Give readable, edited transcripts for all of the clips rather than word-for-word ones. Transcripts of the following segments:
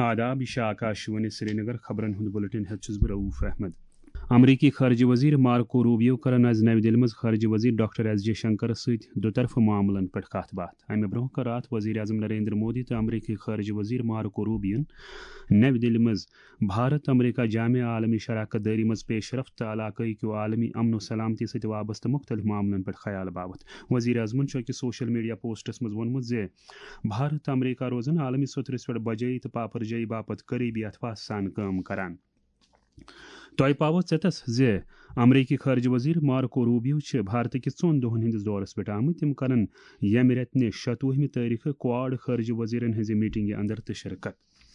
آداب، یہ آکاشوانی سری نگر خبرن ہند بلٹن ہیت چھس بہ رؤوف احمد۔ امریکی خارجہ وزیر مارکو روبیو کرن آز نئی دہلی مز خارجہ وزیر ڈاکٹر ایس جے شنکرس ست دوطرفہ معاملن پہ کت بات۔ امہ برہ کر رات وزیر اعظم نریندر مودی تو امریکی خارجہ وزیر مارکو روبیون نئی دہلی مز بھارت امریکہ جامع عالمی شراکت داری مز پیش رفت تو علاقائی کیو عالمی امن و سلامتی ست وابستہ مختلف معاملن پہ خیال باوت۔ وزیر اعظمن اکس سوشل میڈیا پوسٹس مز وونمت زِ بھارت امریکہ روزن عالمی سترس پہ بجائی تو پاپرجائی باپت قریبی اتفاق سان کام کران۔ تۄہہِ پاوو ژیٚتس زِ امریکی خارجہ وزیر مارکو روبیو چھِ بھارت کِس 4 دۄہن ہندس دورس پٮ۪ٹھ آمٕتۍ۔ تِم کرن ییٚمہِ رٮ۪تہٕ 26 تٲریٖخہٕ کوڈ خارجہ وزیرن ہٕنٛزِ میٹنگہِ اندر تہِ شرکت۔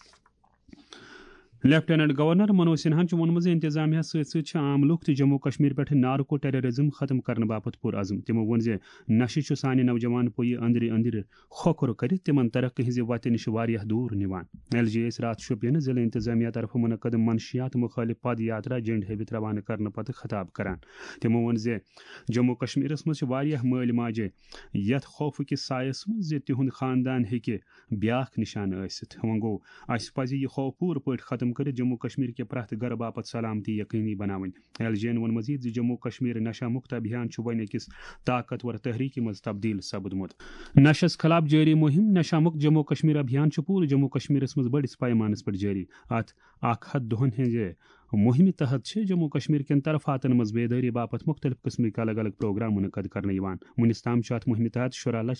لیفٹیننٹ گورنر منوج سنہاہن ووٚنمُت زِ انتظامیہ سۭتۍ عام لُکھ تہِ جموں کشمیر پٮ۪ٹھ نارکو ٹیررزم ختم کرنہٕ باپتھ پُر عزم۔ تِمو ووٚن زِ نشہٕ چھُ سانہِ نوجوان پُیہِ أنٛدرٕ کھوکھر کٔرِتھ تِمن ترقی ہٕنٛزِ وتہِ نِش واریاہ دوٗر نِوان۔ ایل جی ایس راتھ شوپین ضلع انتظامیہ طرفہٕ منعقد منشیات مخالف پد یاترا جنڈ ہٲوِتھ روانہٕ کرنہٕ پتہٕ خطاب کران۔ تِمو ووٚن زِ جموں کشمیرس منٛز چھِ واریاہ مٲلۍ ماجہِ یتھ خوفہٕ سایس منٛز زِ تِہُنٛد خاندان ہیٚکہِ بیاکھ نشان ٲسِتھ۔ وۄنۍ گوٚو اَسہِ پزِ یہِ خوف پوٗرٕ پٲٹھۍ ختم کٔرِتھ جموں کشمیر کہِ پرٛٮ۪تھ گرٕ باپتھ سلامتی یقینی بناوٕنۍ۔ ایل جی یَن ووٚن مزید زِ جموں کشمیر نشہ مُکت ابھیان چھُ وۄنۍ أکِس طاقتور تحریٖکہِ منٛز تبدیل سپدمُت۔ نشس خلاف جٲری مُہم نشہ مُکت جموں کشمیر ابھیان چھُ پوٗرٕ جموں کشمیرس منٛز بٔڑِس پیمانس پٮ۪ٹھ جٲری۔ اتھ 100 دۄہن ہٕنٛزِ مُہمہِ تحت چھِ جموں کشمیر کٮ۪ن طرفاتن منٛز بیدٲری باپتھ مختلف قٕسمٕکۍ الگ الگ پروگرام منعقد کرنہٕ یِوان۔ وُنیُس تام چھُ اتھ مُہمہِ تحت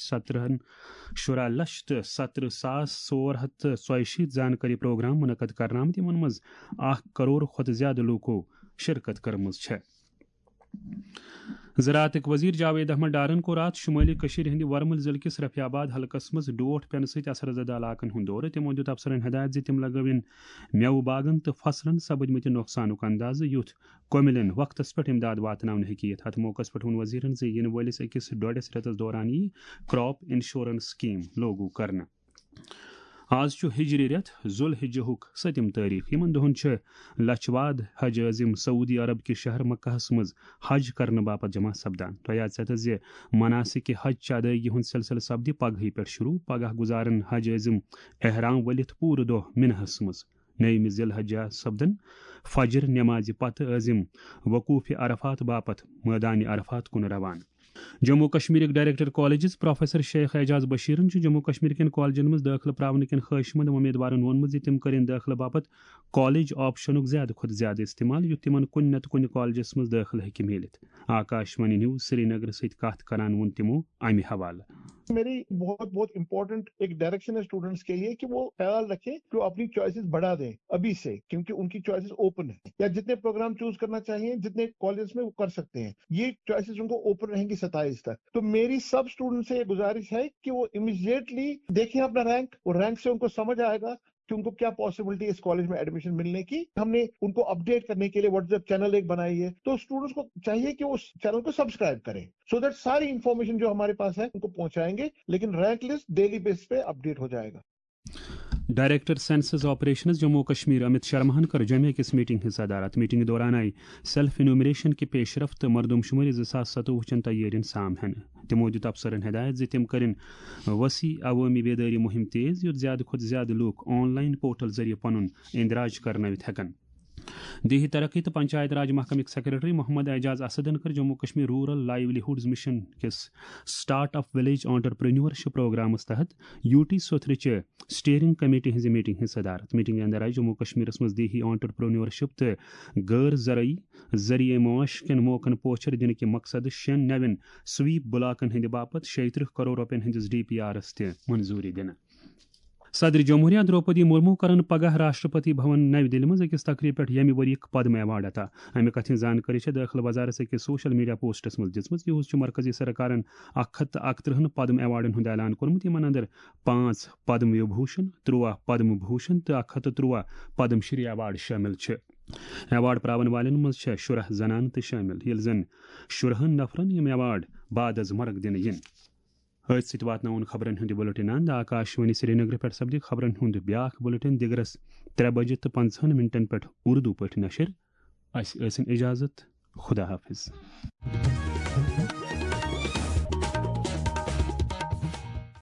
17,17,442 زانکٲری پروگرام منعقد کرنہٕ آمٕتۍ، یِمن منٛز 1 کروڑ کھۄتہٕ زیادٕ لوٗکو شرکت کٔرمٕژ چھےٚ۔ زراعتٕکۍ وزیر جاوید احمد ڈارن کوٚر راتھ شمٲلی کٔشیٖرِ ہٕنٛدِ ورمُل ضلعہٕ کِس رفیع آباد حلقس منٛز ڈوٹھ پٮ۪نہٕ سۭتۍ اثر زدہ علاقن ہُنٛد دورٕ۔ تِمو دِیُت افسرن ہدایت زِ تِم لگٲوِن میوٕ باغن تہٕ فصلن سپٕدمٕتہِ نۄقصانُک اندازٕ یُتھ کوٚمِلین وقتس پٮ۪ٹھ امداد واتناونہٕ ہیٚکہِ یِتھ۔ اتھ موقعس پٮ۪ٹھ ووٚن وزیرن زِ یِنہٕ وٲلِس أکِس ڈۄڈس رٮ۪تس دوران یِیہِ کراپ انشورنس سکیٖم لاگوٗ کرنہٕ۔ آز چھُ ہجری رٮ۪تھ ذو الحجہُک 7م تٲریٖخ۔ یِمن دۄہن چھِ لچھ واد حج عظیم سعودی عرب کِس شہر مکہس منٛز حج کرنہٕ باپتھ جمع سپدان۔ تۄہہِ آسہِ ژیٚتس زِ مناسِکہِ حج چہِ ادٲیگی ہُنٛد سلسلہٕ سپدِ پگہٕے پٮ۪ٹھ شروع۔ پگہہ گُزارن حج عظیم احرام ؤلِتھ پوٗرٕ دۄہ مِنہس منٛز۔ 9 ذی الحجہ سپدن فجر نٮ۪مازِ پتہٕ عظیم وقوٗفہِ عرفات باپتھ مٲدانہِ عرفات کُن روانہٕ۔ جموں کشمیرٕکۍ director colleges professor Sheikh Ijaz بشیرن چھُ جموں کشمیر کٮ۪ن کالجن منٛز دٲخلہٕ پراونہٕ کٮ۪ن خٲہِش منٛد اُمیدوارن ووٚنمُت زِ تِم کٔرِنۍ دٲخلہٕ باپتھ کالج آپشنُک زیادٕ کھۄتہٕ زیادٕ استعمال یُتھ تِمن کُنہِ نتہٕ کُنہِ کالجس منٛز دٲخلہٕ ہیٚکہِ میٖلِتھ۔ آکاشوانی نیوز سری نگر سۭتۍ کتھ کران ووٚن تِمو امہِ حوالہٕ۔ میری بہت امپورٹنٹ ایک ڈائریکشن ہے اسٹوڈنٹس کے لیے کہ وہ خیال رکھیں کہ وہ اپنی چوائسیز بڑھا دیں ابھی سے، کیونکہ ان کی چوائسیز اوپن ہیں، یا جتنے پروگرام چوز کرنا چاہیے جتنے کالجز میں وہ کر سکتے ہیں، یہ چوائسیز ان کو اوپن رہیں گی 27 تک۔ تو میری سب اسٹوڈنٹ سے یہ گزارش ہے کہ وہ امیڈیٹلی دیکھیں اپنا رینک، اور رینک سے ان کو سمجھ آئے گا کہ ان کو کیا پاسبلٹی ہے اس کالج میں ایڈمیشن ملنے کی۔ ہم نے ان کو اپڈیٹ کرنے کے لیے واٹس ایپ چینل ایک بنائی ہے، تو اسٹوڈنٹس کو چاہیے کہ وہ اس چینل کو سبسکرائب کریں، سو دیٹ ساری انفارمیشن جو ہمارے پاس ہے ان کو پہنچائیں گے، لیکن رینک لسٹ ڈیلی بیس پہ اپڈیٹ ہو جائے گا۔ Director census operations Jammu Kashmir Amit شرماہن کر جمع کس میٹنگ ہز صدارت۔ میٹنگ دوران آئی سیلف انومریشن کی پیش رفت مردم شماری 2027 چن تیارین سام ہینہ۔ تمو دِیُت افسرن ہدایت زِ تِم کرن وسیع عوٲمی بیدٲری مہم تیز یُتھ زیادٕ کھۄتہٕ زیادٕ لوٗکھ آن لائن پورٹل ذریعہ پنُن اندراج کرنٲوِتھ ہٮ۪کن۔ دیہی ترقی تو پنچایت راج محکمک سیکرٹری محمد اعجاز اسدن کر Jammu Kashmir rural livelihoods mission کس start up village entrepreneurship programs تحت یوٹی سوتھرچ سٹیئرنگ کمیٹی ہز میٹنگ ہز صدارت۔ میٹنگ اندر آئی جموں کشمیرس مز دیہی آنٹرپرینیورشپ تو غیر زرعی ذریعہ معاش کن موقعن پوچھر دن کہ مقصد 6 نوین سویپ بلاکن ہند باپت 36 کروڑ رۄپین ہندس DPRs تہ منظوری دنہٕ۔ صدر جمہوریہ دروپدی مرمو کرن پگہ راشٹرپتی بھون نئی دہلی مز اکس تقریب پہ یمہ ورک پدم ایوارڈ عطا۔ امہ کتھ زانکاری داخلہ وزارت اکس سوشل میڈیا پوسٹس مز دِژمٕژ۔ یہُس مرکزی سرکارن 131 پدم ایوارڈن ہند اعلان کورمت، یمن اندر 5 پدم وبھوشن، 13 پدم بھوشن تو 113 پدم شری ایوارڈ شامل چھ۔ ایوارڈ پراون والن مز 16 زنان تہ شامل، یل زن 16 نفرن یم ایوارڈ بعد از مرگ دن ین۔ أتھۍ سۭتۍ واتناوُن خبرن ہُنٛد بُلٹن اند۔ آکاشوانی سری نگر پٮ۪ٹھ سپدِ خبرن ہُنٛد بیٛاکھ بُلٹن دِگرس 3:50 پٮ۪ٹھ اردو پٲٹھۍ نشر۔ اسہِ ٲسِن اجازت، خدا حافظ۔